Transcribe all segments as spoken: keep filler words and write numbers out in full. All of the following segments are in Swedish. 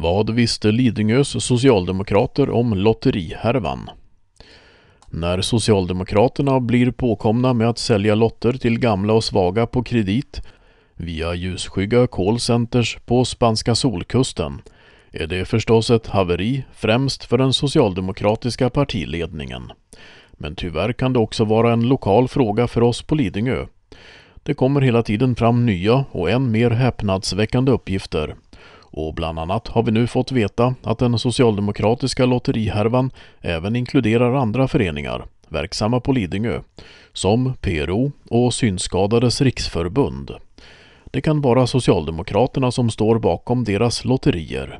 Vad visste Lidingös socialdemokrater om lotterihärvan? När Socialdemokraterna blir påkomna med att sälja lotter till gamla och svaga på kredit via ljusskygga callcenters på spanska solkusten är det förstås ett haveri främst för den socialdemokratiska partiledningen. Men tyvärr kan det också vara en lokal fråga för oss på Lidingö. Det kommer hela tiden fram nya och än mer häpnadsväckande uppgifter. Och bland annat har vi nu fått veta att den socialdemokratiska lotterihärvan även inkluderar andra föreningar verksamma på Lidingö, som P R O och Synskadades riksförbund. Det kan vara Socialdemokraterna som står bakom deras lotterier.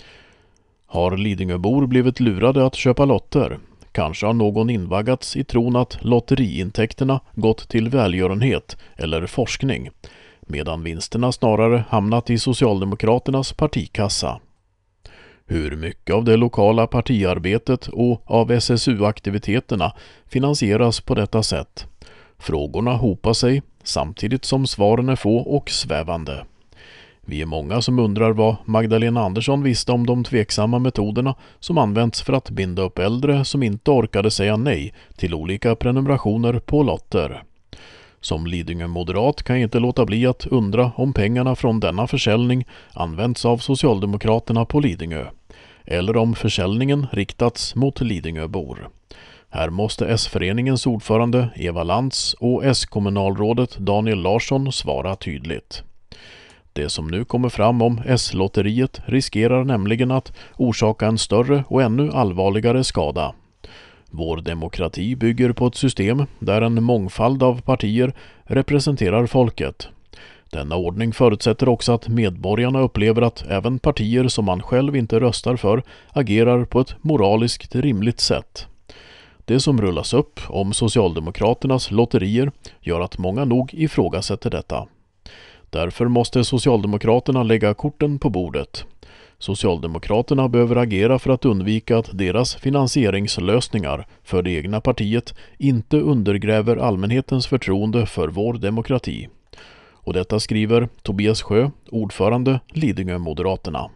Har Lidingöbor blivit lurade att köpa lotter? Kanske har någon invaggats i tron att lotteriintäkterna gått till välgörenhet eller forskning, medan vinsterna snarare hamnat i Socialdemokraternas partikassa. Hur mycket av det lokala partiarbetet och av S S U-aktiviteterna finansieras på detta sätt? Frågorna hopar sig samtidigt som svaren är få och svävande. Vi är många som undrar vad Magdalena Andersson visste om de tveksamma metoderna som används för att binda upp äldre som inte orkade säga nej till olika prenumerationer på lotter. Som Lidingö moderat kan jag inte låta bli att undra om pengarna från denna försäljning används av Socialdemokraterna på Lidingö, eller om försäljningen riktats mot Lidingöbor. Här måste S-föreningens ordförande Eva Lantz och S-kommunalrådet Daniel Larsson svara tydligt. Det som nu kommer fram om S-lotteriet riskerar nämligen att orsaka en större och ännu allvarligare skada. Vår demokrati bygger på ett system där en mångfald av partier representerar folket. Denna ordning förutsätter också att medborgarna upplever att även partier som man själv inte röstar för agerar på ett moraliskt rimligt sätt. Det som rullas upp om Socialdemokraternas lotterier gör att många nog ifrågasätter detta. Därför måste Socialdemokraterna lägga korten på bordet. Socialdemokraterna behöver agera för att undvika att deras finansieringslösningar för det egna partiet inte undergräver allmänhetens förtroende för vår demokrati. Och detta skriver Tobias Sjö, ordförande Lidingö Moderaterna.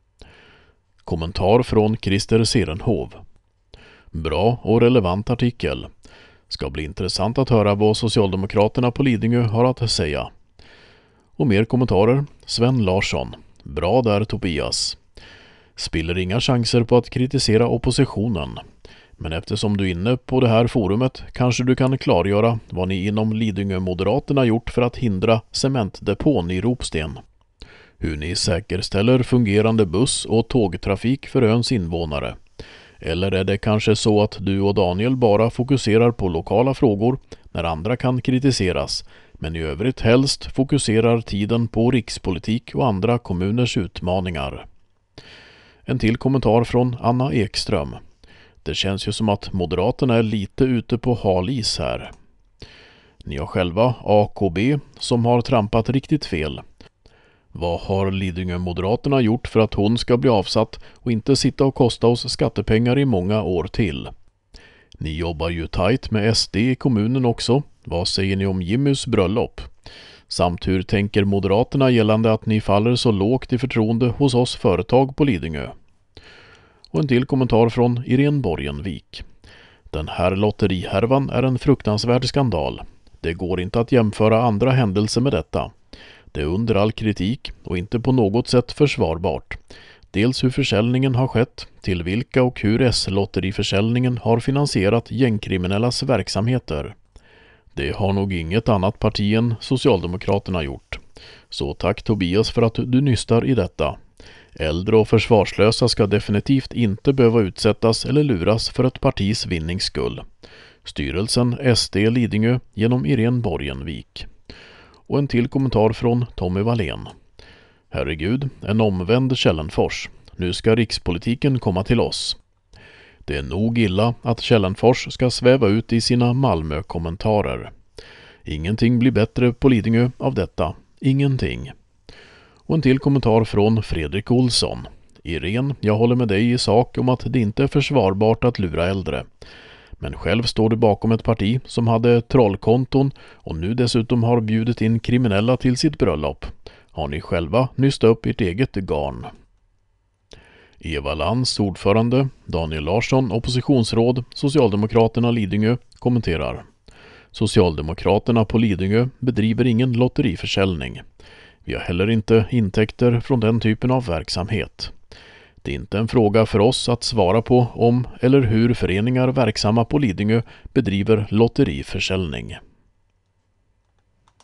Kommentar från Christer Serenhov. Bra och relevant artikel. Ska bli intressant att höra vad Socialdemokraterna på Lidingö har att säga. Och mer kommentarer, Sven Larsson. Bra där Tobias. Spiller inga chanser på att kritisera oppositionen. Men eftersom du är inne på det här forumet kanske du kan klargöra vad ni inom Lidingö Moderaterna gjort för att hindra cementdepån i Ropsten. Hur ni säkerställer fungerande buss- och tågtrafik för öns invånare. Eller är det kanske så att du och Daniel bara fokuserar på lokala frågor när andra kan kritiseras, men i övrigt helst fokuserar tiden på rikspolitik och andra kommuners utmaningar? En till kommentar från Anna Ekström. Det känns ju som att Moderaterna är lite ute på halis här. Ni har själva A K B som har trampat riktigt fel. Vad har Lidingö Moderaterna gjort för att hon ska bli avsatt och inte sitta och kosta oss skattepengar i många år till? Ni jobbar ju tajt med S D i kommunen också. Vad säger ni om Jimmys bröllop? Samt hur tänker Moderaterna gällande att ni faller så lågt i förtroende hos oss företag på Lidingö? Och en till kommentar från Irene Borgenvik. Den här lotterihärvan är en fruktansvärd skandal. Det går inte att jämföra andra händelser med detta. Det är under all kritik och inte på något sätt försvarbart. Dels hur försäljningen har skett, till vilka och hur S-lotteriförsäljningen har finansierat gängkriminellas verksamheter. Det har nog inget annat parti än Socialdemokraterna gjort. Så tack Tobias för att du nystar i detta. Äldre och försvarslösa ska definitivt inte behöva utsättas eller luras för ett partis vinnings skull. Styrelsen S D Lidingö genom Irene Borgenvik. Och en till kommentar från Tommy Wallén. Herregud, en omvänd Källenfors. Nu ska rikspolitiken komma till oss. Det är nog illa att Källenfors ska sväva ut i sina Malmö-kommentarer. Ingenting blir bättre på Lidingö av detta. Ingenting. Och en till kommentar från Fredrik Olsson. Irene, jag håller med dig i sak om att det inte är försvarbart att lura äldre. Men själv står du bakom ett parti som hade trollkonton och nu dessutom har bjudit in kriminella till sitt bröllop. Har ni själva nyst upp ert eget garn? Eva Lantz, ordförande, Daniel Larsson, oppositionsråd, Socialdemokraterna Lidingö, kommenterar. Socialdemokraterna på Lidingö bedriver ingen lotteriförsäljning. Vi har heller inte intäkter från den typen av verksamhet. Det är inte en fråga för oss att svara på om eller hur föreningar verksamma på Lidingö bedriver lotteriförsäljning.